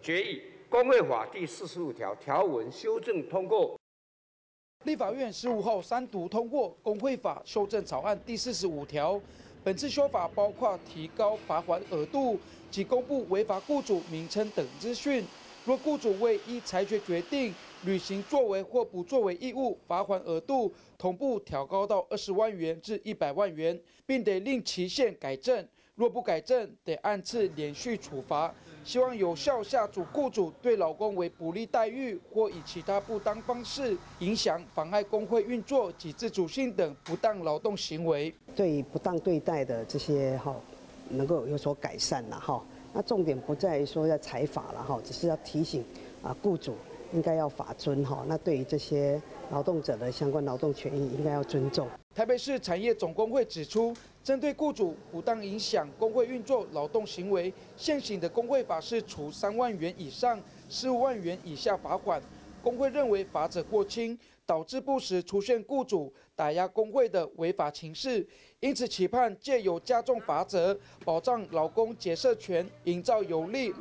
决议工会法第45条条文修正通过。 立法院15号3读通过工会法修正草案第45条。本次修法包括提高罚款额度及公布违法雇主名称等资讯。若雇主未依裁决决定履行作为或不作为义务，罚款额度同步调高到20万元至100万元，并得另期限改正。若不改正，得按次连续处罚。希望有效下阻雇主对劳工为不利待遇或以其他不当方式影响、妨碍工会运作及自主性等不当劳动行为。 对不当对待的这些能够有所改善了哈。那重点不在于说要裁罚了哈，只是要提醒雇主应该要法遵哈。那对于这些劳动者的相关劳动权益，应该要尊重。 台北市产业总工会指出，针对雇主不当影响工会运作劳动行为，现行的工会法是处3万元以上15万元以下罚款。工会认为罚则过轻，导致不时出现雇主打压工会的违法情势，因此期盼借由加重罚则，保障劳工结社权，营造有利。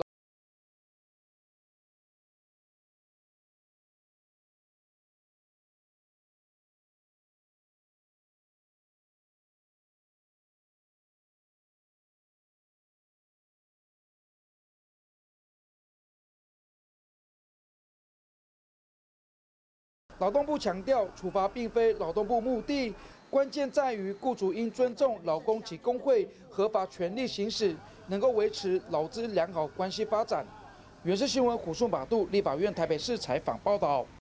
劳动部强调，处罚并非劳动部目的，关键在于雇主应尊重劳工及工会合法权利行使，能够维持劳资良好关系发展。原视新闻虎顺马度立法院台北市采访报道。